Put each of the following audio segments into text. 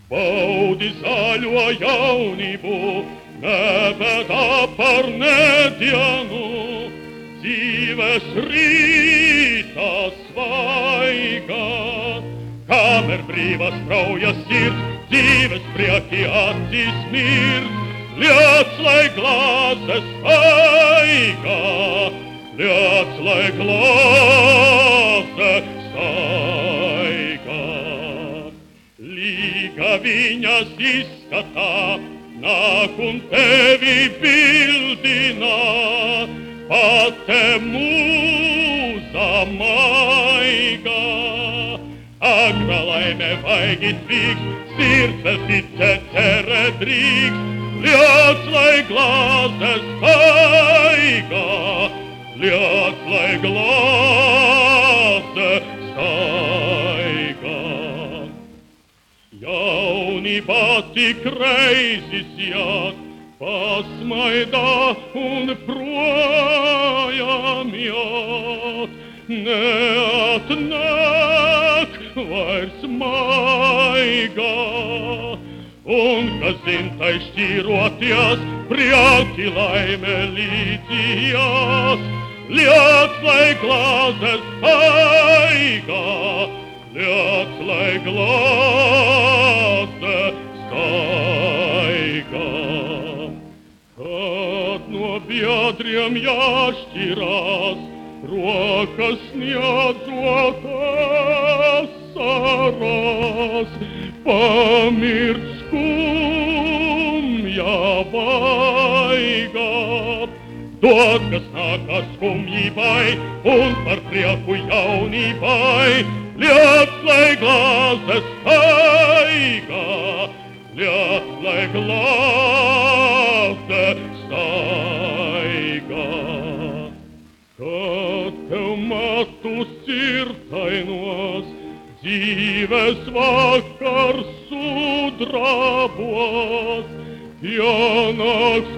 Baudi zaļo jaunību, nepētā par nedienu, dzīves rītā svaiga. Kamēr brīvas kraujas sirds, dzīves prieki acīs mird, liec, lai glāzes staigā, liec, lai glāzes staigā. Līga viņas izskatā, nāk un tevi bildina, pat te mūza maiga. Agra laime vaigit vyks, sirds ticēt cerē drīkst, liec, lai glāzes staigā, liec, lai glāzes staigā. Jaunībā tik reizes jāt, pasmaidā un projām jāt, neatnāk vairs maigā. Un, kas zintai šķīroties, prieki laime līdzījās, liec, lai glāzes staigā, liec, lai glāzes staigā. Kad no biedriem jāšķirās, rokas sniedzot asaras, pamirt skumja vaigā. Dod, kas nākas skumjībai un par prieku jaunībai, liec, lai glāzes staigā, liec, lai glāzes staigā. Kad tev matu sirtainos, dzīves vakars sudrabos, pienāks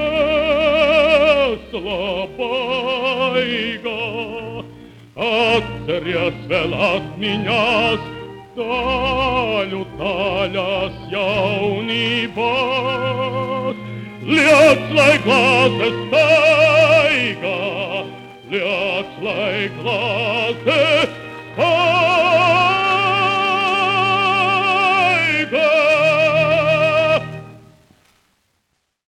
krēsla baigā. Atceries vēl atmiņās daļu daļās jaunībās, liec, lai glāzes staigā, liec, lai glāzes